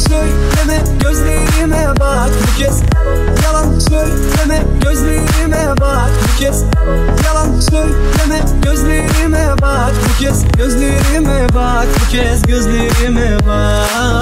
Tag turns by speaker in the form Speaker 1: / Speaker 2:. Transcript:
Speaker 1: söyleme, gözlerime bak bu kez. Yalan söyleme, gözlerime bak bu kez. Yalan söyleme, gözlerime bak bu kez. Gözlerime bak bu kez, gözlerime bak.